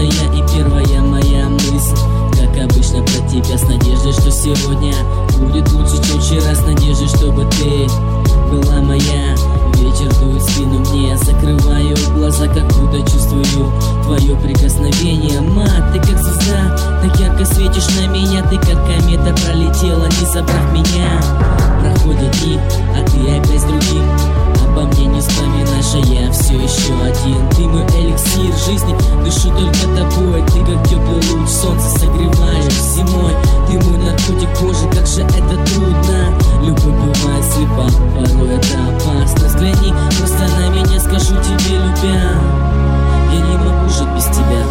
лучшая и первая моя мысль, как обычно, про тебя, с надеждой, что сегодня будет лучше, чем вчера, с надеждой, чтобы ты была моя. Вечер дует в спину мне, закрываю глаза, как будто чувствую твое прикосновение. Мать, ты как звезда, так ярко светишь на меня. Ты как комета пролетела, не забрав меня. Проходят дни, а ты опять с другим. Обо мне не вспоминаешь, а я все еще один. Ты мой эликсир жизни, дышу только тобой. Ты как теплый луч, солнце согреваешь зимой. Ты мой наркотик кожи, как же это трудно. Любовь бывает слепа, порой это опасно. Взгляни просто на меня, скажу тебе, любя, я не могу жить без тебя.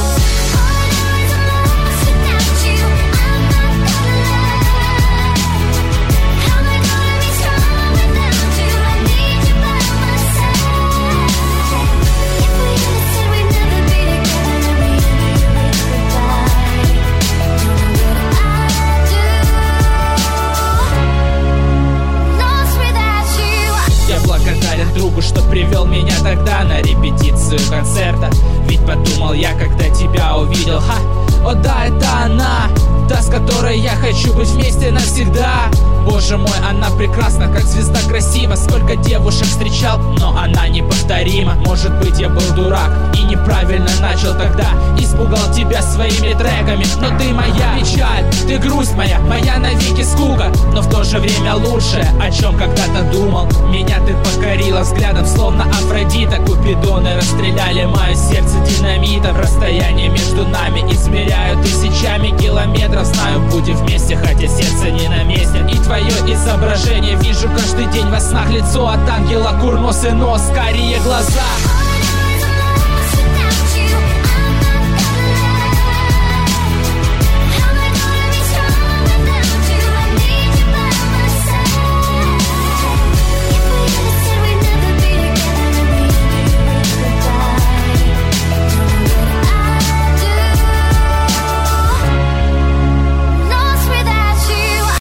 Другу, что привел меня тогда на репетицию концерта. Ведь подумал я, когда тебя увидел, о да, это она, та, с которой я хочу быть вместе навсегда. Боже мой, она прекрасна, как звезда красива. Сколько девушек встречал, но она неповторима. Может быть, я был дурак и неправильно начал тогда, испугал тебя своими треками. Но ты моя печаль, ты грусть моя, моя навеки скука. Но в то же время лучшее, о чем когда-то думал. Меня ты покорила взглядом, словно Афродита. Купидоны расстреляли мое сердце динамитом. Расстояние между нами измеряю тысячами километров. Знаю, будем вместе, хотя сердце не на месте. И твое изображение вижу каждый день во снах. Лицо от ангела, курносый нос, карие глаза.